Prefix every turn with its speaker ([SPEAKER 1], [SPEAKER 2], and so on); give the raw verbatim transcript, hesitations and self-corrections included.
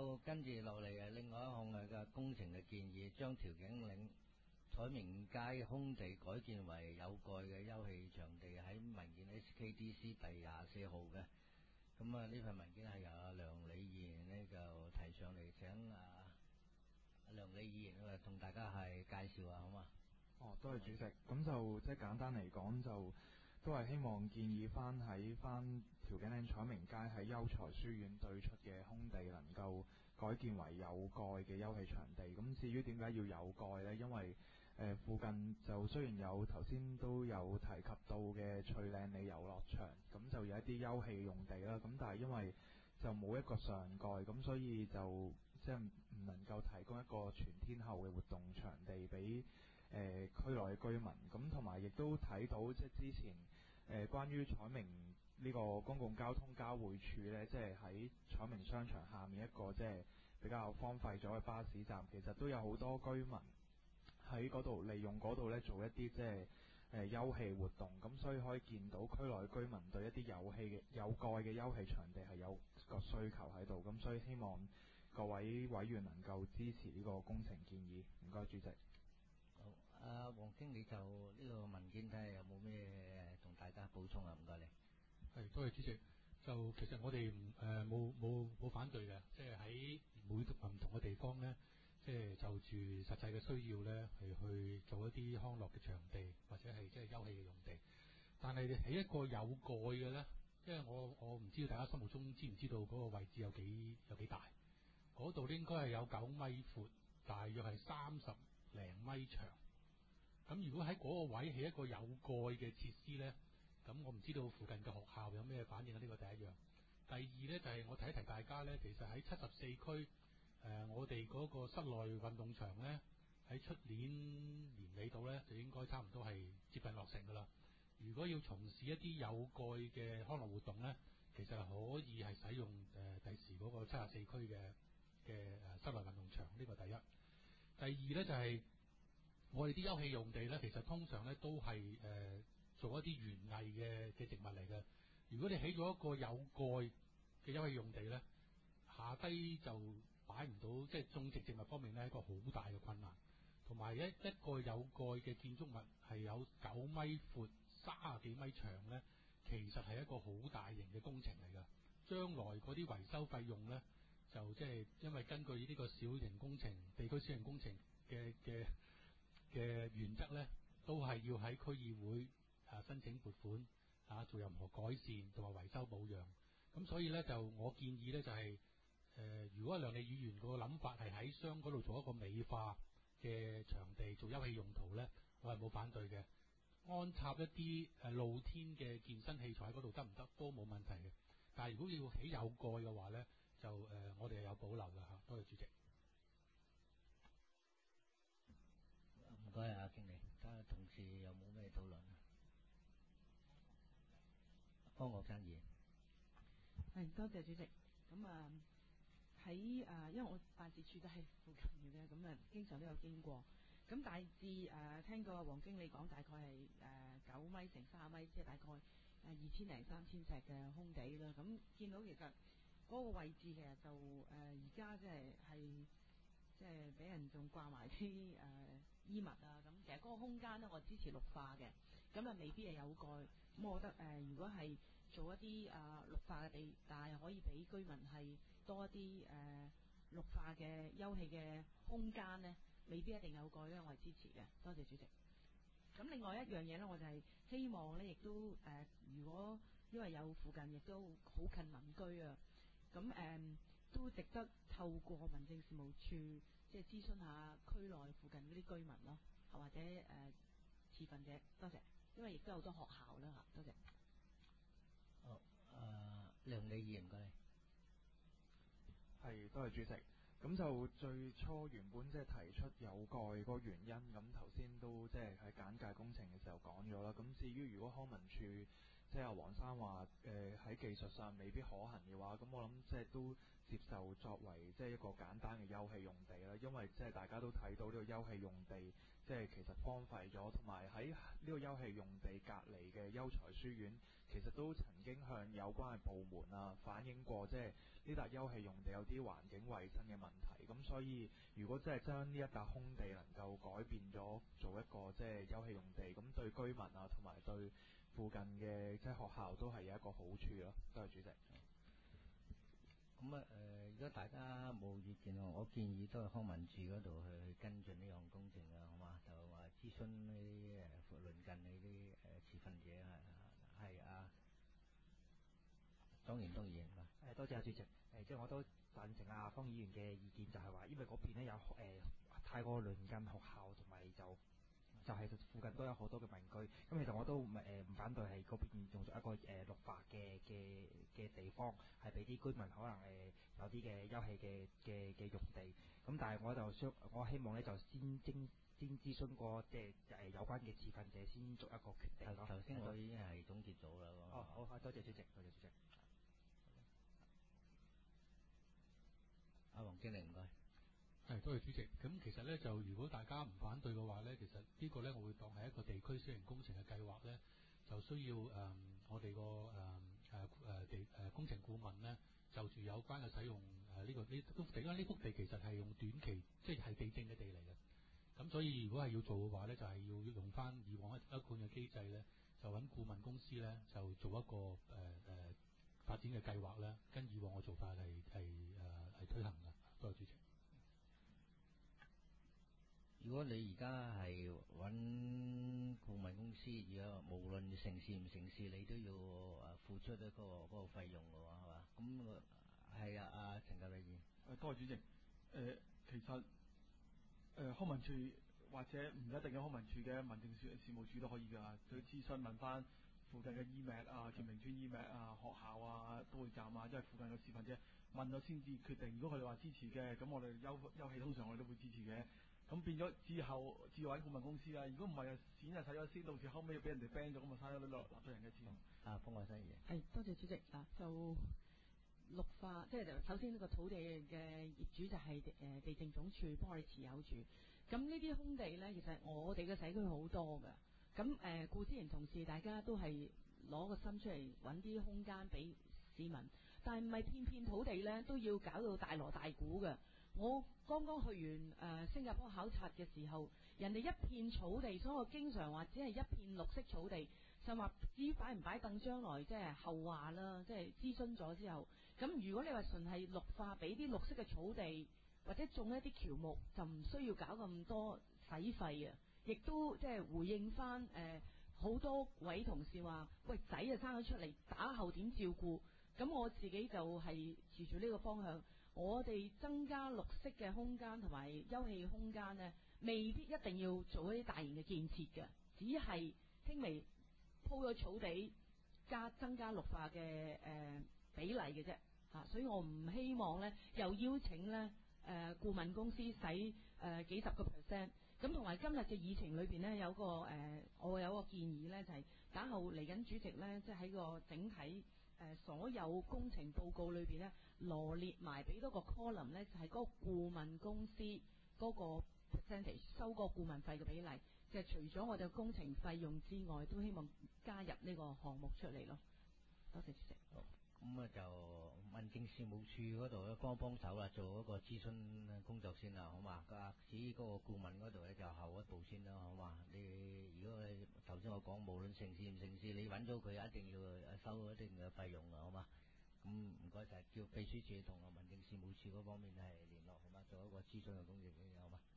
[SPEAKER 1] 就跟住落嚟嘅另外一項嘅工程嘅建議，將調景嶺彩明街空地改建為有蓋嘅休憩場地，喺文件 S K D C 第廿四號嘅。咁啊，呢份文件係由阿梁李議員呢就提上嚟，請啊阿梁李議員啊同大家係介紹下，好嘛？
[SPEAKER 2] 哦，多謝主席。咁就即係簡單嚟講，就都係希望建議翻喺翻調景嶺彩明街喺優才書院對出嘅空地，能夠改建為有蓋嘅休憩場地。咁至於點解要有蓋呢？因為誒、呃、附近就雖然有頭先都有提及到嘅翠嶺里遊樂場，咁就有一啲休憩用地啦。咁但係因為就冇一個上蓋，咁所以就即係唔能夠提供一個全天候嘅活動場地俾誒、呃、區內嘅居民。咁同埋亦都睇到即係之前誒、呃、關於彩明呢個公共交通交匯處呢，即係喺彩明商場下面一個即係比較荒廢咗嘅巴士站，其實都有好多居民喺嗰度利用嗰度呢做一啲即係誒休憩活動。咁所以可以見到區內居民對一啲有氣嘅有蓋嘅休憩場地係有個需求喺度。咁所以希望各位委員能夠支持呢個工程建議。唔該，主席。
[SPEAKER 1] 好，阿黃經理就呢個文件睇下有冇咩同大家補充啊？唔該你。
[SPEAKER 3] 係，多謝主席。就其實我哋唔誒冇冇冇反對嘅，即係喺每唔同嘅地方咧，即係就住實際嘅需要咧，係去做一啲康樂嘅場地，或者係即係休憩嘅用地。但係起一個有蓋嘅咧，即係我我唔知道大家心目中知唔知道嗰個位置有幾有幾大？嗰度應該係有九米闊，大約係三十零米長。咁如果喺嗰個位起一個有蓋嘅設施咧，咁我唔知道附近嘅學校有咩反應啊？呢個第一樣。第二咧就係、是、我提一提大家咧，其實喺七十四區誒，我哋嗰個室內運動場咧，喺出年年尾度咧就應該差唔多係接近落成噶啦。如果要從事一啲有蓋嘅康樂活動咧，其實可以係使用誒第時嗰個七十四區嘅嘅誒室內運動場，呢、這個第一。第二咧就係、是、我哋啲休憩用地咧，其實通常咧都係誒、呃、做一啲園藝嘅嘅植物嚟嘅。如果你起咗一個有蓋嘅休憩用地咧，下低就擺唔到，即係種植植物方面咧，一個好大嘅困難。同埋一一個有蓋嘅建築物係有九米闊、三十幾米長咧，其實係一個好大型嘅工程嚟㗎。將來嗰啲維修費用咧，就即係因為根據呢個小型工程、地區小型工程嘅嘅嘅原則咧，都係要喺區議會啊申請撥款啊做任何改善同埋維修保養。咁所以咧就我建議咧就係、是、誒、呃，如果梁利議員個諗法係喺商嗰度做一個美化嘅場地做休憩用途咧，我係冇反對嘅。安插一啲誒露天嘅健身器材喺嗰度得唔得都冇問題嘅。但係如果要起有蓋嘅話咧，就誒、呃、我哋係有保留㗎嚇。多謝主席。
[SPEAKER 1] 唔該啊，經理。睇下同事有冇咩討論啊？方國珊議員。
[SPEAKER 4] 係，多謝主席。咁啊喺誒，因為我辦事處都係附近嘅，咁啊經常都有經過。咁大致誒、呃、聽過黃經理講，大概係誒九米乘三十米，即係大概誒二千零三千尺嘅空地啦。咁見到其實嗰個位置其實就誒而家即係係即係俾人仲掛埋啲誒衣物啊。咁其實嗰個空間咧，我支持綠化嘅，咁啊未必係有蓋。咁我覺得誒、呃，如果係做一啲誒、呃、綠化嘅地，但係可以俾居民係多一啲誒、呃、綠化嘅休憩嘅空間咧，未必一定有蓋咧，我係支持嘅。多謝主席。咁另外一樣嘢咧，我就係希望咧，亦都誒、呃，如果因為有附近亦都好近民居啊，咁誒、呃、都值得透過民政事務處即係諮詢下區內附近嗰啲居民咯，或者誒、呃、持份者。多謝，因為亦都有好多學校啦嚇。多謝。
[SPEAKER 1] 好，誒梁李議員，唔該你。
[SPEAKER 2] 係，多謝主席。咁就最初原本即係提出有蓋嗰個原因，咁頭先都即係喺簡介工程嘅時候講咗啦。咁至於如果康文署即係阿黃生話誒喺技術上未必可行嘅話，咁我諗即係都接受作為即係一個簡單嘅休憩用地啦。因為即係大家都睇到呢個休憩用地即係其實荒廢咗，同埋喺呢個休憩用地隔離嘅優才書院，其實都曾經向有關嘅部門啊反映過，即係呢笪休憩用地有啲環境衛生嘅問題。咁所以如果真係將呢一笪空地能夠改變咗做一個即係休憩用地，咁對居民啊同埋對附近嘅即係學校都係有一個好處咯。多謝主席。
[SPEAKER 1] 咁啊誒，如果大家冇意見啊，我建議都係康文署嗰度去跟進呢項工程啊，好嘛？就話諮詢呢啲誒鄰近呢啲誒持份者係係啊。當然當然啊。
[SPEAKER 5] 誒多謝阿主席。誒即係我都贊成阿方議員嘅意見，就係話因為嗰邊咧有誒、呃、太過鄰近學校，同埋就就係、是、附近都有好多嘅民居。咁其實我都唔誒唔反對係嗰邊用作一個誒、呃、綠化嘅嘅嘅地方，係俾啲居民可能誒、呃、有啲嘅休憩嘅嘅嘅用地。咁但係我就想我希望咧就先徵先諮詢過即係誒有關嘅持份者先作一個決定咯。
[SPEAKER 1] 頭先我已經係總結咗啦。
[SPEAKER 5] 哦，好，多謝主席，多謝主席。
[SPEAKER 1] 阿黃經理唔該。
[SPEAKER 3] 係，多謝主席。咁其實咧就如果大家唔反對嘅話咧，其實呢個咧我會當係一個地區小型工程嘅計劃咧，就需要誒、呃、我哋個誒誒誒地誒、呃、工程顧問咧，就住有關嘅使用誒呢、呃這個呢幅地，因為呢幅地其實係用短期即係係地政嘅地嚟嘅。咁所以如果係要做嘅話咧，就係、是、要用翻以往一一貫嘅機制咧，就揾顧問公司咧就做一個誒誒、呃、發展嘅計劃咧，跟以往嘅做法係係誒係推行嘅。多謝主席。
[SPEAKER 1] 如果你而家係揾顧問公司，而家無論成事唔成事，你都要誒付出一個嗰個費用嘅話，係嘛？咁係啊，阿陳格禮議員。
[SPEAKER 6] 誒，多謝主席。誒、呃，其實誒、呃、康文署或者唔一定有康文署嘅民政事事務處都可以㗎，去諮詢問翻附近嘅 E M A C 啊、健明村 E M A C 啊、學校啊、都會站啊，即係附近嘅持份者問咗先至決定。如果佢哋話支持嘅，咁我哋休休憩通常我哋都會支持嘅。咁變咗之後至揾顧問公司啦。如果唔係啊，錢就使咗先，到時後尾俾人哋 ban 咗，咁啊嘥咗啲納納稅人嘅錢。
[SPEAKER 1] 啊，方國珊議員。
[SPEAKER 4] 係，多謝主席啊。就綠化，即係首先呢個土地嘅業主就係、是、誒、呃、地政總署幫我哋持有住。咁呢啲空地咧，其實我哋嘅社區好多㗎。咁誒，顧思賢同事大家都係攞個心出嚟揾啲空間俾市民，但係唔係片片土地咧都要搞到大鑼大鼓嘅。我剛剛去完誒、呃、新加坡考察嘅時候，人哋一片草地，所以我經常話只係一片綠色草地，就話至於擺唔擺凳，將來即係後話啦。即係諮詢咗之後，咁如果你話純係綠化，俾啲綠色嘅草地，或者種一啲喬木，就唔需要搞咁多使費啊。亦都即係回應翻誒好多位同事話，喂，仔啊生咗出嚟，打後點照顧？咁我自己就係持住呢個方向。我哋增加綠色嘅空間同埋休憩空間呢，未必一定要做一啲大型嘅建設嘅，只係輕微鋪咗草地加增加綠化嘅誒、呃、比例嘅啫嚇。所以我唔希望呢又邀請呢誒、呃、顧問公司使誒、呃、幾十個 percent。咁同埋今日嘅議程裏邊呢，有個誒、呃，我有個建議呢，就係打後嚟緊主席呢，即係喺個整體。誒所有工程報告裏邊咧，羅列埋俾多個 column 咧，就係、是、嗰個顧問公司嗰個 percentage 收個顧問費嘅比例，即係除咗我哋工程費用之外，都希望加入呢個項目出嚟咯。多謝主席。
[SPEAKER 1] 好，咁啊就民政事務處嗰度咧幫幫手啦，做一個諮詢工作先啦，好嘛？啊，至於嗰個顧問嗰度咧就後一步先啦，好嘛？你如果你頭先我講無論成事唔成事，你揾咗佢一定要收一定嘅費用啊，好嘛？咁唔該晒，叫秘書處同民政事務處嗰方面係聯絡，好嘛？做一個諮詢嘅工作先，好嘛？